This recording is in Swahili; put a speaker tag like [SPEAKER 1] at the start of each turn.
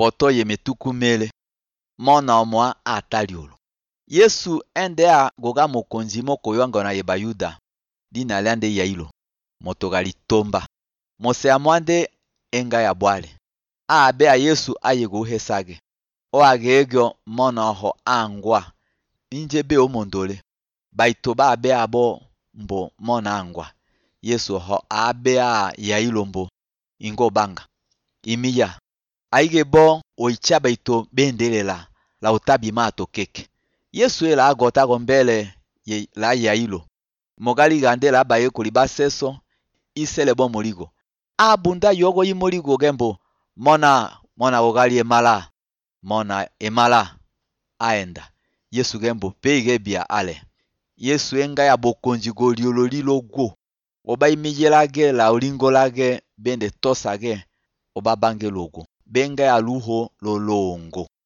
[SPEAKER 1] poto yemetuku mele. Mona omwa ataliolo. Yesu endea goga mokonzi moko ywango na yeba Yuda. Dina liande yailo. Motogali tomba. Mose amwande enga ya bwale. Abe a Yesu ayego hesage. O agegyo mona ho angwa. Injebe o mondole. Baitoba abe abo mbo mona angwa. Yesu ho abe a yailo mbo. Ingo banga. Imiya. Aige bo oicha baito bendelela. La utabi mato keke. Yesu ela agota gombele la yailo. Mogali gande la baye kuliba seso. Isele bo moligo. Abunda yogo yi moligo gembo. Mona ogali emala. Mona emala. Aenda. Yesu gembo peige bia ale. Yesu enga ya bokonji goliolo lilo go. Oba imijelage la olingolage bende tosage. Oba bange logo. Benga ya luho lolongo.